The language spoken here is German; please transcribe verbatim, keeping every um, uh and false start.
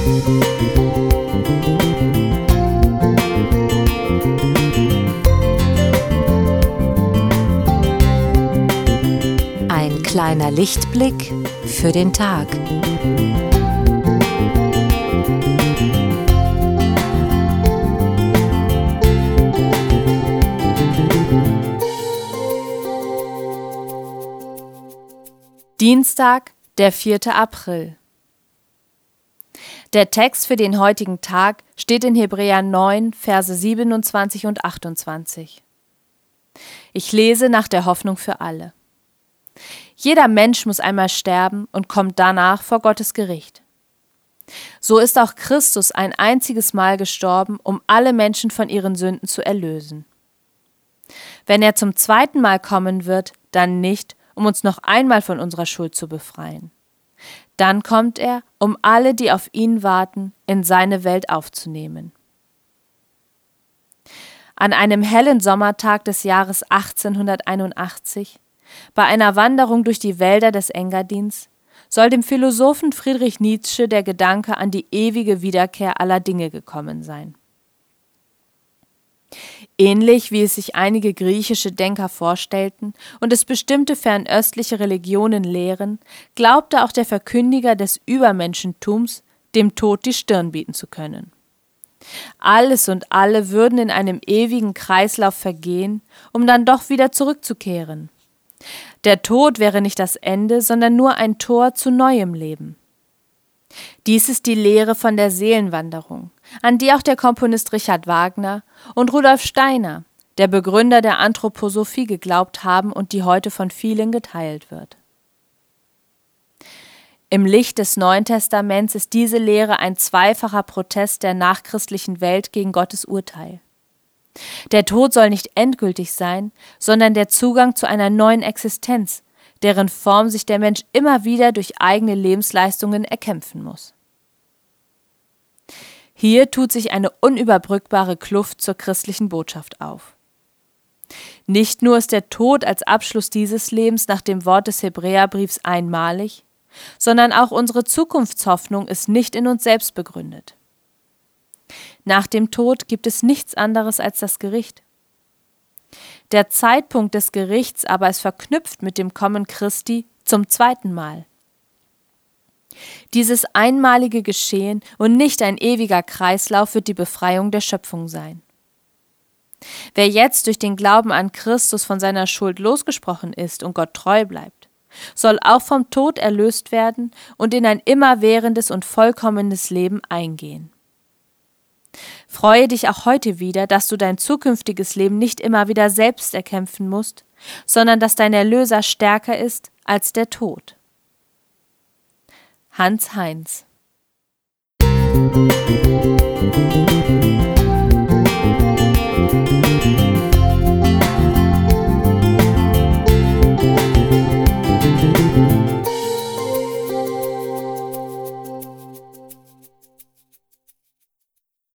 Ein kleiner Lichtblick für den Tag. Dienstag, der vierte April. Der Text für den heutigen Tag steht in Hebräer neun, Verse siebenundzwanzig und achtundzwanzig. Ich lese nach der Hoffnung für alle. Jeder Mensch muss einmal sterben und kommt danach vor Gottes Gericht. So ist auch Christus ein einziges Mal gestorben, um alle Menschen von ihren Sünden zu erlösen. Wenn er zum zweiten Mal kommen wird, dann nicht, um uns noch einmal von unserer Schuld zu befreien. Dann kommt er, um alle, die auf ihn warten, in seine Welt aufzunehmen. An einem hellen Sommertag des Jahres achtzehnhunderteinundachtzig, bei einer Wanderung durch die Wälder des Engadins, soll dem Philosophen Friedrich Nietzsche der Gedanke an die ewige Wiederkehr aller Dinge gekommen sein. Ähnlich wie es sich einige griechische Denker vorstellten und es bestimmte fernöstliche Religionen lehren, glaubte auch der Verkündiger des Übermenschentums, dem Tod die Stirn bieten zu können. Alles und alle würden in einem ewigen Kreislauf vergehen, um dann doch wieder zurückzukehren. Der Tod wäre nicht das Ende, sondern nur ein Tor zu neuem Leben. Dies ist die Lehre von der Seelenwanderung, an die auch der Komponist Richard Wagner und Rudolf Steiner, der Begründer der Anthroposophie, geglaubt haben und die heute von vielen geteilt wird. Im Licht des Neuen Testaments ist diese Lehre ein zweifacher Protest der nachchristlichen Welt gegen Gottes Urteil. Der Tod soll nicht endgültig sein, sondern der Zugang zu einer neuen Existenz, deren Form sich der Mensch immer wieder durch eigene Lebensleistungen erkämpfen muss. Hier tut sich eine unüberbrückbare Kluft zur christlichen Botschaft auf. Nicht nur ist der Tod als Abschluss dieses Lebens nach dem Wort des Hebräerbriefs einmalig, sondern auch unsere Zukunftshoffnung ist nicht in uns selbst begründet. Nach dem Tod gibt es nichts anderes als das Gericht. Der Zeitpunkt des Gerichts aber ist verknüpft mit dem Kommen Christi zum zweiten Mal. Dieses einmalige Geschehen und nicht ein ewiger Kreislauf wird die Befreiung der Schöpfung sein. Wer jetzt durch den Glauben an Christus von seiner Schuld losgesprochen ist und Gott treu bleibt, soll auch vom Tod erlöst werden und in ein immerwährendes und vollkommenes Leben eingehen. Freue dich auch heute wieder, dass du dein zukünftiges Leben nicht immer wieder selbst erkämpfen musst, sondern dass dein Erlöser stärker ist als der Tod. Hans Heinz.